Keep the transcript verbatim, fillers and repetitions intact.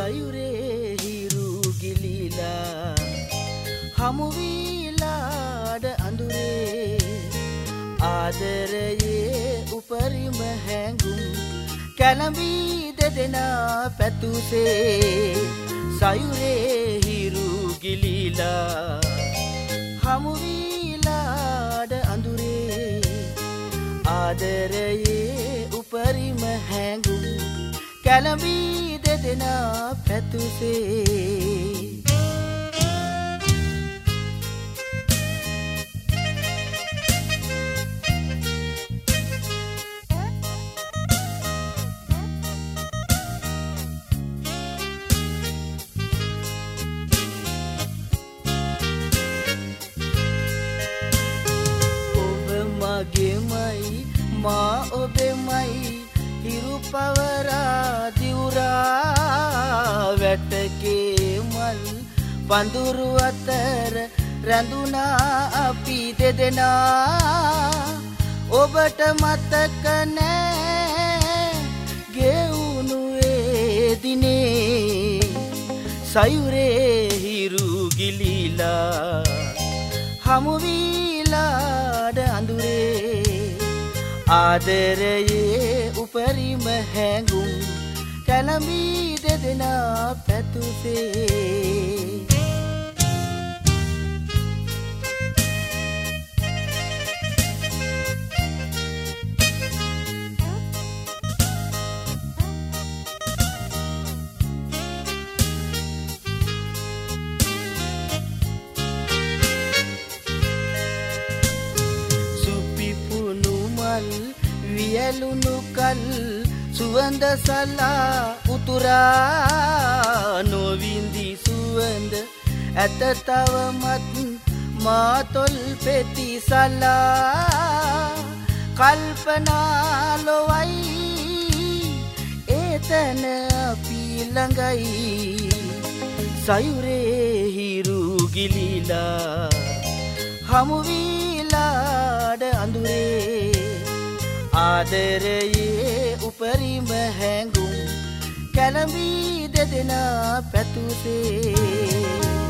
සයුරේ හිරු ගිලිලා හමු වීලාඩ අඳුරේ ආදරයේ උපරිම හැඟුම් කැළඹී දෙදෙනා පැතුසේ සයුරේ හිරු ගිලිලා හමු වීලාඩ අඳුරේ ආදරයේ උපරිම හැඟුම් කැළඹී දෙදෙනා පැතුසේ මගේමයි මා ඔබෙමයි හිරු පවරා දිවුරා වැටකේ මල් වඳුරු අතර රැඳුනා අපි දෙදෙනා ඔබට මතක නෑ ගෙවුණු ඒ දිනේ සයුරේ හිරු ගිලිලා හමු වීලාඩ අඳුරේ ආදරයේ උපරිම හැඟුම් කැළඹී දෙදෙනා පැතුසේ වියලුණු කල් සුවඳ සලා උතුරා නොවින්දි සුවඳ ඇත තවමත් මා තොල් පෙති සලා කල්පනා ලොවයි ඒතන අපි ළඟයි සයුරේ හිරු ගිලිලා හමු වීලාඩ අඳුරේ ආදරයේ උපරිම හැඟුම් කැළඹී දෙදෙනා පැතුසේ